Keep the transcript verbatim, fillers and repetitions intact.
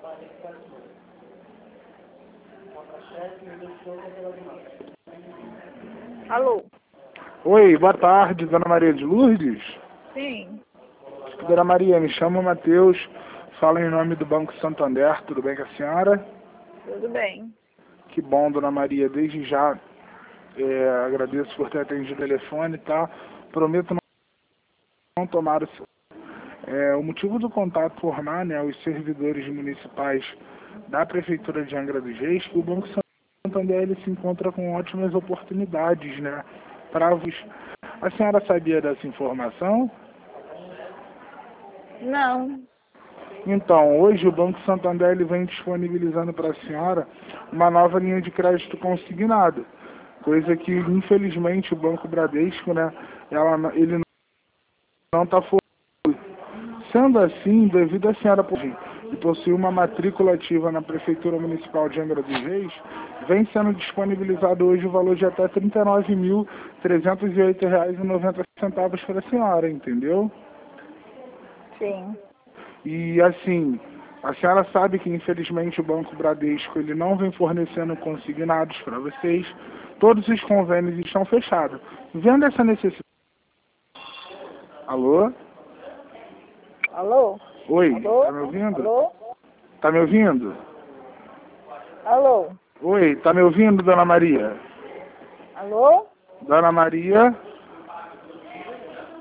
Alô? Oi, boa tarde, Dona Maria de Lourdes? Sim. Dona Maria, me chamo Matheus, falo em nome do Banco Santander, tudo bem com a senhora? Tudo bem. Que bom, Dona Maria, desde já é, agradeço por ter atendido o telefone, tá? Prometo não tomar o seu. É, o motivo do contato formar, né, os servidores municipais da Prefeitura de Angra dos Reis, que o Banco Santander ele se encontra com ótimas oportunidades, né, para os... A senhora sabia dessa informação? Não. Então, hoje o Banco Santander ele vem disponibilizando para a senhora uma nova linha de crédito consignado, coisa que, infelizmente, o Banco Bradesco, né, ela, ele não está fornecendo. Sendo assim, devido à senhora e possuir uma matrícula ativa na Prefeitura Municipal de Angra dos Reis, vem sendo disponibilizado hoje o valor de até trinta e nove mil, trezentos e oito reais e noventa centavos para a senhora, entendeu? Sim. E assim, a senhora sabe que infelizmente o Banco Bradesco ele não vem fornecendo consignados para vocês, todos os convênios estão fechados. Vendo essa necessidade... Alô? Alô? Oi, Alô? tá me ouvindo? Alô? Tá me ouvindo? Alô? Oi, tá me ouvindo, Dona Maria? Alô? Dona Maria?